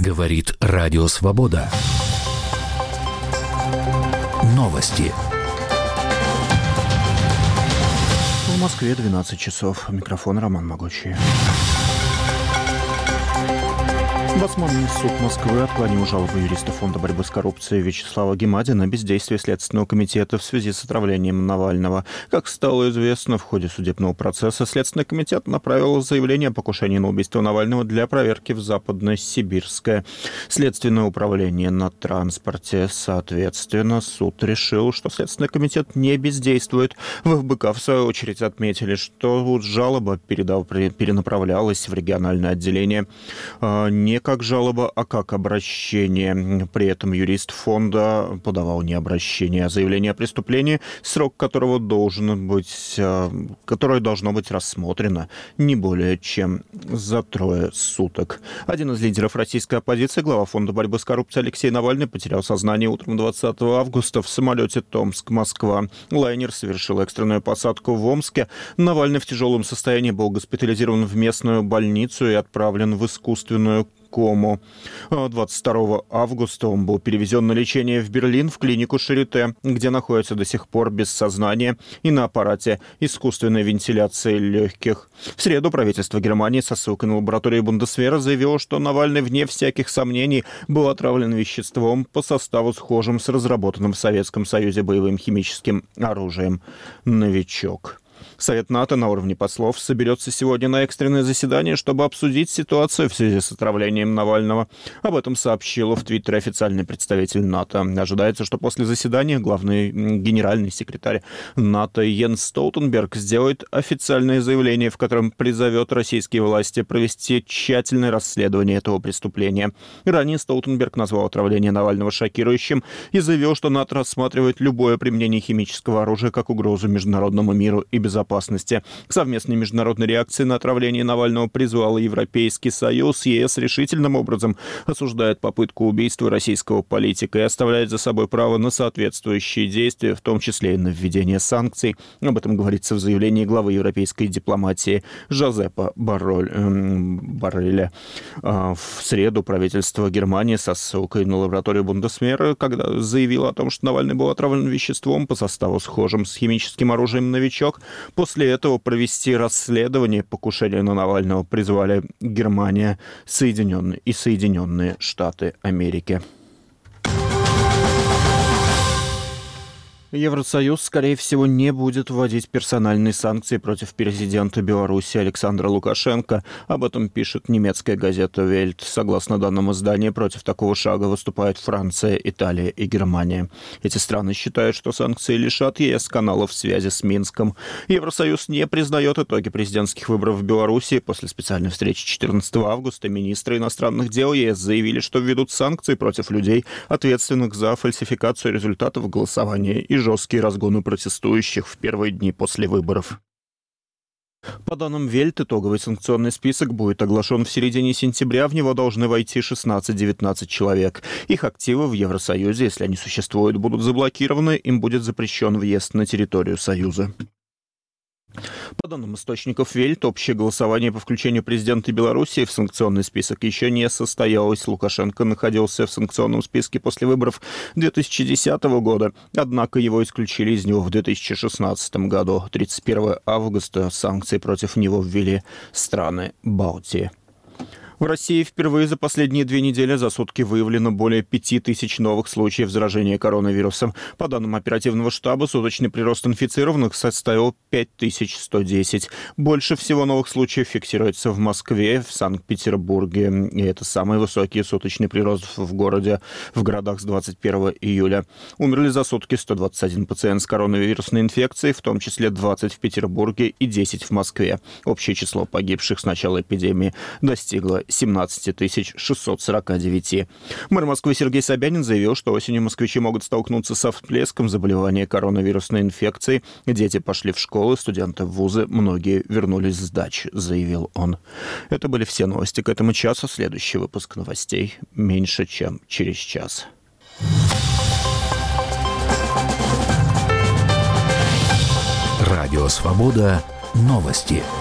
Говорит Радио Свобода. Новости. В Москве 12 часов. Микрофон Роман Могучий. Басманный суд Москвы отклонил жалобу юриста Фонда борьбы с коррупцией Вячеслава Гемади на бездействие Следственного комитета в связи с отравлением Навального. Как стало известно, в ходе судебного процесса Следственный комитет направил заявление о покушении на убийство Навального для проверки в Западно-Сибирское Следственное управление на транспорте. Соответственно, суд решил, что Следственный комитет не бездействует. В ФБК, в свою очередь, отметили, что жалоба перенаправлялась в региональное отделение не как жалоба, а как обращение. При этом юрист фонда подавал не обращение, а заявление о преступлении, срок которое должно быть рассмотрено не более чем за 3 суток. Один из лидеров российской оппозиции, глава Фонда борьбы с коррупцией Алексей Навальный, потерял сознание утром 20 августа в самолете Томск-Москва. Лайнер совершил экстренную посадку в Омске. Навальный в тяжелом состоянии был госпитализирован в местную больницу и отправлен в искусственную кому. 22 августа он был перевезен на лечение в Берлин в клинику Шарите, где находится до сих пор без сознания и на аппарате искусственной вентиляции легких. В среду правительство Германии со ссылкой на лабораторию Бундесвера заявило, что Навальный, вне всяких сомнений, был отравлен веществом по составу схожим с разработанным в Советском Союзе боевым химическим оружием «Новичок». Совет НАТО на уровне послов соберется сегодня на экстренное заседание, чтобы обсудить ситуацию в связи с отравлением Навального. Об этом сообщил в Твиттере официальный представитель НАТО. Ожидается, что после заседания главный генеральный секретарь НАТО Йенс Столтенберг сделает официальное заявление, в котором призовет российские власти провести тщательное расследование этого преступления. Ранее Столтенберг назвал отравление Навального шокирующим и заявил, что НАТО рассматривает любое применение химического оружия как угрозу международному миру и безопасности. К совместной международной реакции на отравление Навального призвал Европейский Союз. ЕС решительным образом осуждает попытку убийства российского политика и оставляет за собой право на соответствующие действия, в том числе и на введение санкций. Об этом говорится в заявлении главы европейской дипломатии Жозепа Борреля. В среду правительство Германии со ссылкой на лабораторию Бундесвера, когда заявило о том, что Навальный был отравлен веществом по составу схожим с химическим оружием «Новичок», после этого провести расследование покушения на Навального призвали Германия и Соединенные Штаты Америки. Евросоюз, скорее всего, не будет вводить персональные санкции против президента Беларуси Александра Лукашенко. Об этом пишет немецкая газета «Вельт». Согласно данным издания, против такого шага выступают Франция, Италия и Германия. Эти страны считают, что санкции лишат ЕС каналов связи с Минском. Евросоюз не признает итоги президентских выборов в Беларуси. После специальной встречи 14 августа министры иностранных дел ЕС заявили, что введут санкции против людей, ответственных за фальсификацию результатов голосования и жесткие разгоны протестующих в первые дни после выборов. По данным Вельт, итоговый санкционный список будет оглашен в середине сентября. В него должны войти 16-19 человек. Их активы в Евросоюзе, если они существуют, будут заблокированы, им будет запрещен въезд на территорию Союза. По данным источников Вельт, общее голосование по включению президента Беларуси в санкционный список еще не состоялось. Лукашенко находился в санкционном списке после выборов 2010 года, однако его исключили из него в 2016 году. 31 августа санкции против него ввели страны Балтии. В России впервые за последние 2 недели за сутки выявлено более 5000 новых случаев заражения коронавирусом. По данным оперативного штаба, суточный прирост инфицированных составил 5110. Больше всего новых случаев фиксируется в Москве, в Санкт-Петербурге. И это самый высокий суточный прирост в городах с 21 июля. Умерли за сутки 121 пациент с коронавирусной инфекцией, в том числе 20 в Петербурге и 10 в Москве. Общее число погибших с начала эпидемии достигло 17 649. Мэр Москвы Сергей Собянин заявил, что осенью москвичи могут столкнуться со всплеском заболевания коронавирусной инфекцией. Дети пошли в школы, студенты в вузы, многие вернулись с дач, заявил он. Это были все новости к этому часу. Следующий выпуск новостей меньше, чем через час. Радио Свобода. Новости.